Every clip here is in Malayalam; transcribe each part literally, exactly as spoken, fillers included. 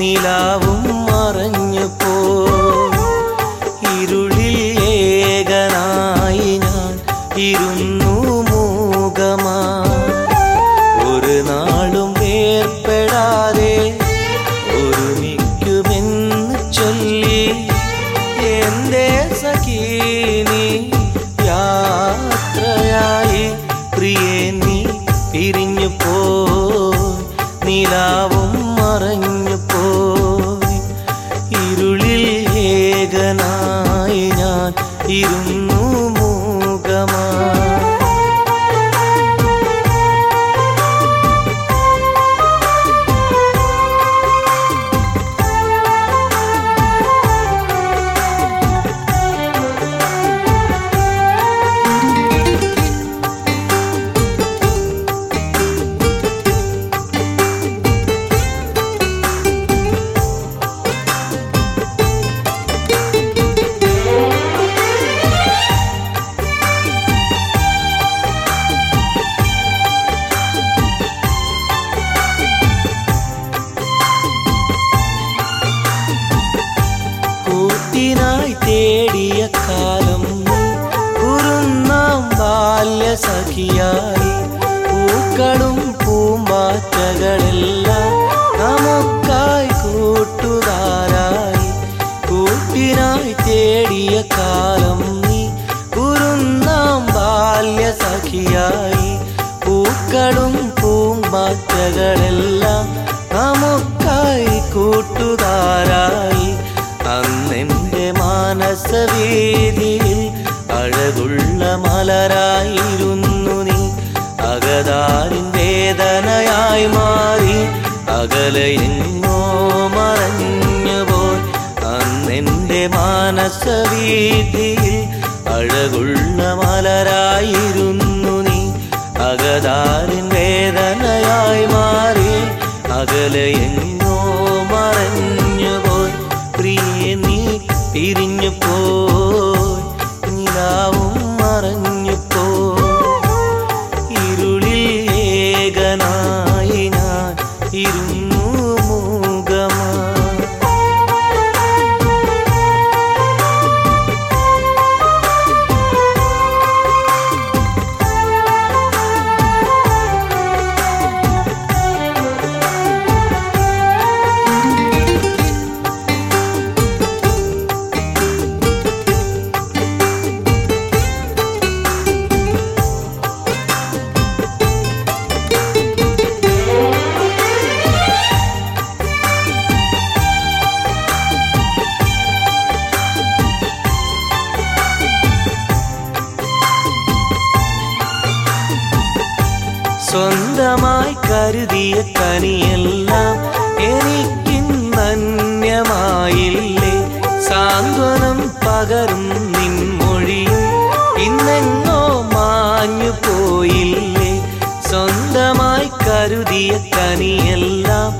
നിലാവും മറഞ്ഞു പോയി. ഇരുളിൽ ഏകനായി ഞാൻ ഇരുന്നു മൂകമായി. ഒരു നാളും വേർപ്പെടാതെ ഒരുമിക്കുമെന്ന് ചൊല്ലി എന്റെ സഖീ നീ യാത്രയായി. പ്രിയേ നീ പിരിഞ്ഞു പോയി, നിലാവും മറഞ്ഞു പോയി. ഇരുളിൽ ഏകനായി ഞാൻ ഇരുന്നു മൂകമായി. കൂട്ടിനായി തേടിയ കാലം കുറുന്നാം ബാല്യസഖിയായി. പൂക്കളും പൂമ്പാറ്റകളെല്ലാം നമുക്കായി കൂട്ടുകാരായി. കൂട്ടിനായി തേടിയ കാലം നീ കുറുന്നാം ബാല്യസഖിയായി. പൂക്കളും പൂമ്പാറ്റകളെല്ലാം നമുക്കായി കൂട്ടുകാരായി. അന്നെൻ്റെ മാനസവേദിയിൽ അഴകുള്ള മലരായിരുന്നു നീ. അകതാരിൻ വേദനയായി മാറി അകലെയെങ്ങോ മറഞ്ഞുപോയി. അന്നെൻ്റെ മാനസവേദിയിൽ അഴകുള്ള മലരായിരുന്നു നീ. അകതാരിൻ വേദനയായി മാറി അകലെയെങ്ങോ മറഞ്ഞുപോയി. പ്രിയേ നീ പിരിഞ്ഞു പോയി, നിലാവും മറഞ്ഞു പോയി. ഇരുളിൽ ഏകനായി ഞാൻ ഇരുന്നു മൂകമായി. സ്വന്തമായി കരുതിയ കനിയെല്ലാം എനിക്കിന്നന്യമായില്ലേ. സാന്ത്വനം പകരും നിൻമൊഴിയും ഇന്നെങ്ങോ മാഞ്ഞു പോയില്ലേ. സ്വന്തമായി കരുതിയ കനിയെല്ലാം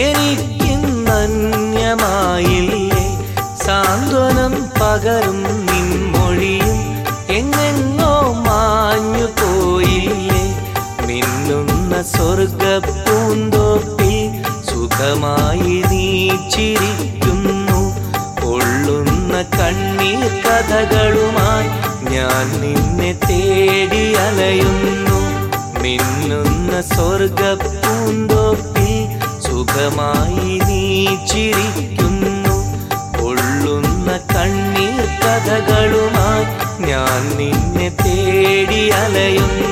എനിക്കിന്നന്യമായില്ലേ. സാന്ത്വനം പകരും നിൻമൊഴിയും എങ്ങെങ്ങോ മാഞ്ഞു പോയില്ലേ. മിന്നുന്ന സ്വർഗപ്പൂന്തോപ്പിൽ സുഖമായി നീ ചിരിക്കുന്നു. പൊള്ളുന്ന കണ്ണീർ കഥകളുമായി ഞാൻ നിന്നെ തേടി അലയുന്നു. മിന്നുന്ന സ്വർഗപ്പൂന്തോപ്പിൽ സുഖമായി നീ ചിരിക്കുന്നു. പൊള്ളുന്ന കണ്ണീർ കഥകളുമായി ഞാൻ നിന്നെ തേടി അലയുന്നു.